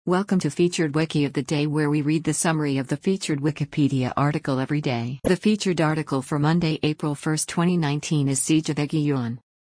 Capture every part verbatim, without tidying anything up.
Welcome to Featured Wiki of the Day, where we read the summary of the featured Wikipedia article every day. The featured article for Monday, April first, twenty nineteen is Siege of Aiguillon.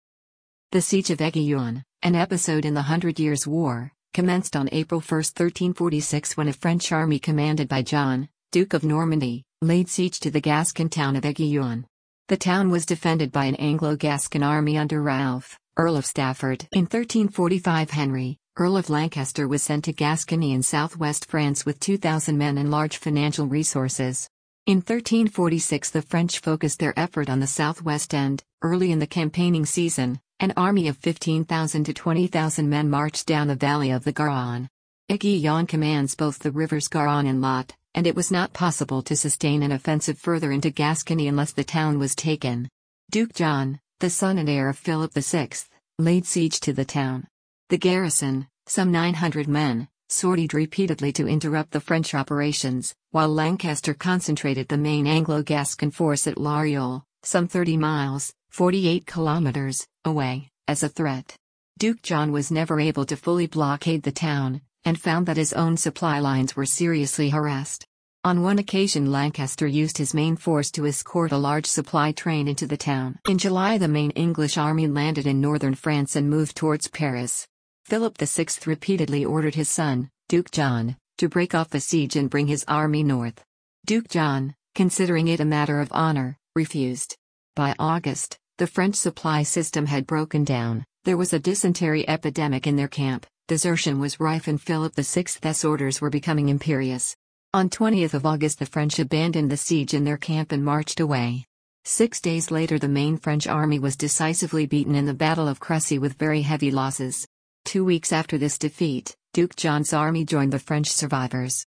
The Siege of Aiguillon, an episode in the Hundred Years' War, commenced on April first, thirteen forty-six, when a French army commanded by John, Duke of Normandy, laid siege to the Gascon town of Aiguillon. The town was defended by an Anglo-Gascon army under Ralph, Earl of Stafford. In thirteen forty-five, Henry, Earl of Lancaster, was sent to Gascony in southwest France with two thousand men and large financial resources. In thirteen forty-six, the French focused their effort on the southwest and, early in the campaigning season, an army of fifteen thousand to twenty thousand men marched down the valley of the Garonne. Aiguillon commands both the rivers Garonne and Lot, and it was not possible to sustain an offensive further into Gascony unless the town was taken. Duke John, the son and heir of Philip the Sixth, laid siege to the town. The garrison, some nine hundred men, sortied repeatedly to interrupt the French operations, while Lancaster concentrated the main Anglo-Gascon force at Lariol, some thirty miles, forty-eight kilometers, away, as a threat. Duke John was never able to fully blockade the town, and found that his own supply lines were seriously harassed. On one occasion, Lancaster used his main force to escort a large supply train into the town. In July, the main English army landed in northern France and moved towards Paris. Philip the Sixth repeatedly ordered his son, Duke John, to break off the siege and bring his army north. Duke John, considering it a matter of honor, refused. By August, the French supply system had broken down, there was a dysentery epidemic in their camp, desertion was rife, and Philip the Sixth's orders were becoming imperious. On twentieth of August, the French abandoned the siege in their camp and marched away. Six days later, the main French army was decisively beaten in the Battle of Crécy with very heavy losses. Two weeks after this defeat, Duke John's army joined the French survivors.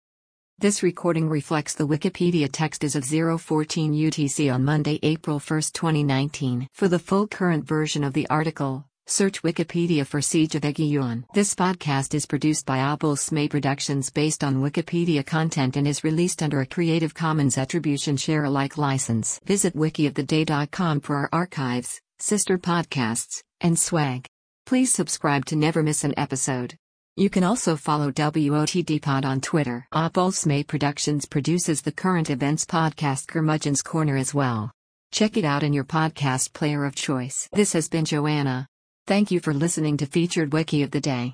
This recording reflects the Wikipedia text as of zero fourteen U T C on Monday, April first, twenty nineteen. For the full current version of the article, search Wikipedia for Siege of Aiguillon. This podcast is produced by Abel-Smay Productions based on Wikipedia content and is released under a Creative Commons Attribution Share Alike license. Visit wiki of the day dot com for our archives, sister podcasts, and swag. Please subscribe to never miss an episode. You can also follow W O T D Pod on Twitter. Abel-Smay Productions produces the current events podcast Curmudgeon's Corner as well. Check it out in your podcast player of choice. This has been Joanna. Thank you for listening to Featured Wiki of the Day.